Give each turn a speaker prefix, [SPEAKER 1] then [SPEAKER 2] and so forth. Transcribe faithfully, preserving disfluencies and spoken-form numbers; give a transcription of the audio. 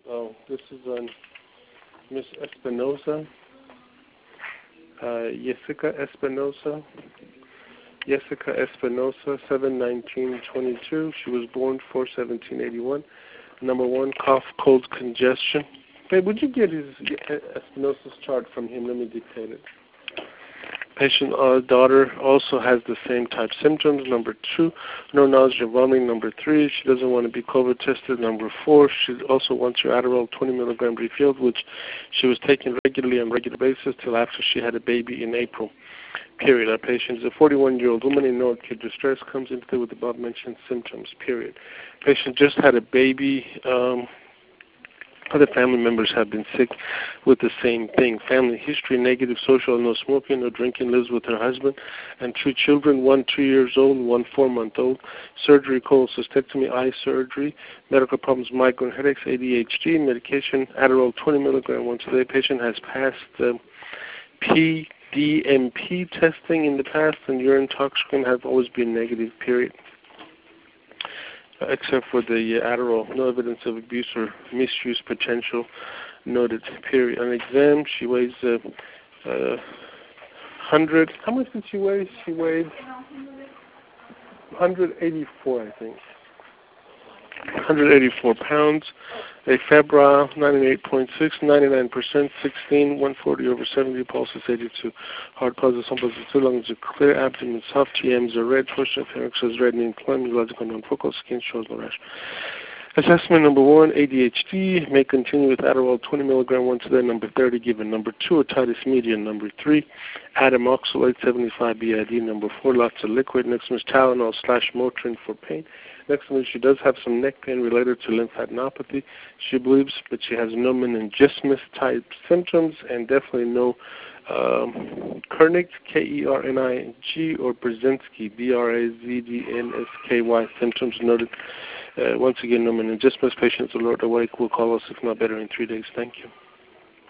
[SPEAKER 1] Oh, this is on Miss Espinosa. Uh, Jessica Espinosa. Jessica Espinosa, seven nineteen twenty-two. She was born four seventeen eighty-one. Number one, cough, cold, congestion. Babe, would you get his Espinosa's chart from him? Let me dictate it. Patient uh, daughter also has the same type symptoms. Number two, no nausea, vomiting. Number three, she doesn't want to be COVID tested. Number four, she also wants her Adderall twenty milligram refilled, which she was taking regularly on a regular basis till after she had a baby in April. Period. Our patient is a forty-one-year-old woman in North Kid distress, comes into with above-mentioned symptoms. Period. Patient just had a baby. Um, Other family members have been sick with the same thing. Family history, negative social, no smoking, no drinking, lives with her husband and two children, one two years old, one four-month-old. Surgery, cholecystectomy, eye surgery, medical problems, migraine headaches, A D H D, medication, Adderall twenty milligram once a day. Patient has passed uh, P D M P testing in the past, and urine tox screen have always been negative, period. Uh, except for the uh, Adderall, no evidence of abuse or misuse potential noted, period. On exam, she weighs uh, uh, one hundred. How much did she weigh? She weighed one hundred eighty-four, I think. one hundred eighty-four pounds. A febrile, ninety-eight point six, ninety-nine percent, sixteen, one forty over seventy, pulse is eighty-two. Heart pulse is one two, lungs are clear, abdomen soft, T Ms are red, torsion of pharynx is red and inflamed, neurological non-focal, skin shows no rash. Assessment number one, A D H D, may continue with Adderall twenty milligram once a day. Number thirty given. Number two, otitis media. Number three, adamoxolate seventy-five B I D. Number four, lots of liquid. Next one is Tylenol slash Motrin for pain. Next one is she does have some neck pain related to lymphadenopathy. She believes, but she has no meningismus type symptoms and definitely no um, Kernig, K E R N I G, or Brzezinski, B R A Z D N S K Y symptoms noted. Uh, once again, no meningismus. Patients alert awake will call us if not better in three days. Thank you.